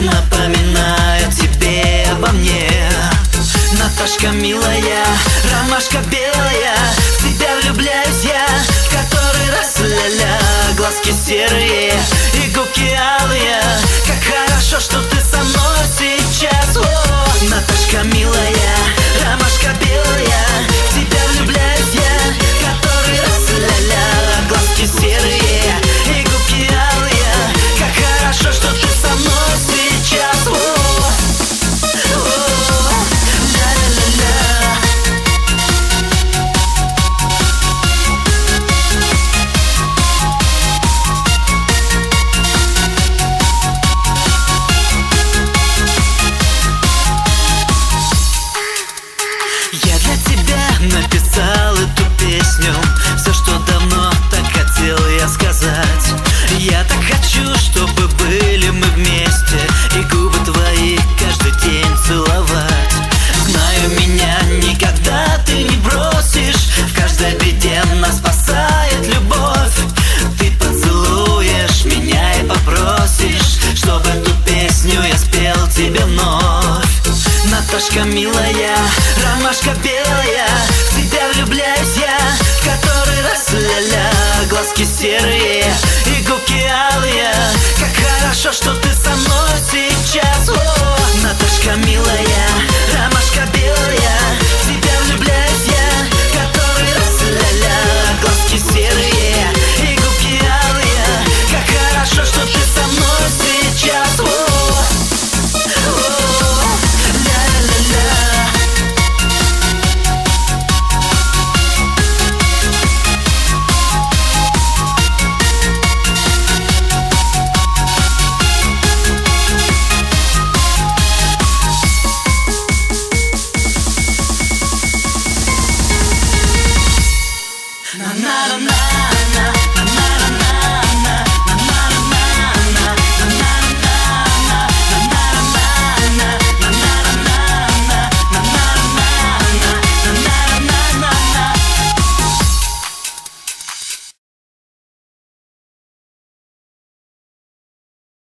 напоминаю тебе обо мне. Наташка милая, ромашка белая, в тебя влюбляюсь я в который раз, ля-ля. Глазки серые и губки алые, как хорошо, что ты со мной сейчас. О, Наташка милая, ромашка белая, в тебя влюбляюсь я в который раз, ля-ля. Глазки серые и губки алые, как хорошо, что ты со мной сейчас. Я для тебя написал эту песню, все, что давно так хотел я сказать. Я так хочу, чтобы были мы вместе и губы твои каждый день целовать. Знаю, меня никогда ты не бросишь, в каждой беде нас спасает любовь. Ты поцелуешь меня и попросишь, чтобы эту песню я спел тебе вновь. Наташка милая, ромашка белая, в тебя влюбляюсь я в который раз, ля-ля. Глазки серые и губки алые, как хорошо, что